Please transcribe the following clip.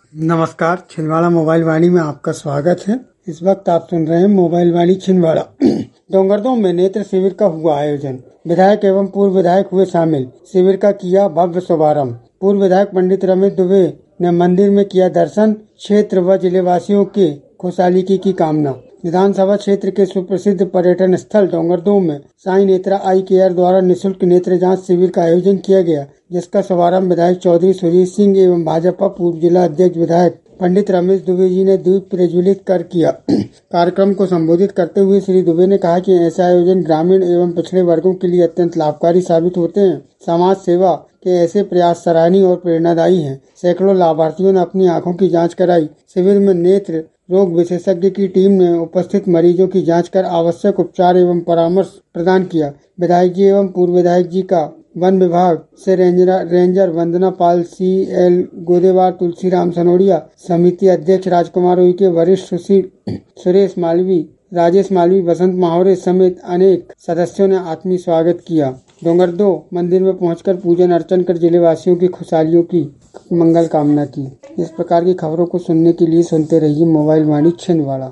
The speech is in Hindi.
नमस्कार, छिंदवाड़ा मोबाइल वाणी में आपका स्वागत है। इस वक्त आप सुन रहे हैं मोबाइल वाणी छिंदवाड़ा। डोंगरदों में नेत्र शिविर का हुआ आयोजन, विधायक एवं पूर्व विधायक हुए शामिल। शिविर का किया भव्य शुभारंभ। पूर्व विधायक पंडित रमेश दुबे ने मंदिर में किया दर्शन, क्षेत्र व जिले वासियों के खुशहाली की कामना। विधानसभा क्षेत्र के सुप्रसिद्ध पर्यटन स्थल डोंगरदों में साईं नेत्रा आई केयर द्वारा निःशुल्क नेत्र जांच शिविर का आयोजन किया गया, जिसका शुभारंभ विधायक चौधरी सुजीत सिंह एवं भाजपा पूर्व जिला अध्यक्ष विधायक पंडित रमेश दुबे जी ने दीप प्रज्वलित कर किया। कार्यक्रम को संबोधित करते हुए श्री दुबे ने कहा कि ऐसे आयोजन ग्रामीण एवं पिछड़े वर्गों के लिए अत्यंत लाभकारी साबित होते हैं। समाज सेवा के ऐसे प्रयास सराहनीय और प्रेरणादायी हैं। सैकड़ों लाभार्थियों ने अपनी आंखों की जांच कराई। शिविर में नेत्र रोग विशेषज्ञ की टीम ने उपस्थित मरीजों की जांच कर आवश्यक उपचार एवं परामर्श प्रदान किया। विधायक जी एवं पूर्व विधायक जी का वन विभाग से रेंजर वंदना पाल, CL गोदेवार, तुलसीराम सनोडिया, समिति अध्यक्ष राजकुमार उइके, वरिष्ठ सुरेश मालवी, राजेश मालवी, वसंत माहौरे समेत अनेक सदस्यों ने आत्मीय स्वागत किया। डोंगरदो मंदिर में पहुंचकर पूजन अर्चन कर जिले वासियों की खुशहालियों की मंगल कामना की। इस प्रकार की खबरों को सुनने के लिए सुनते रहिए मोबाइल वाणी छिंदवाड़ा।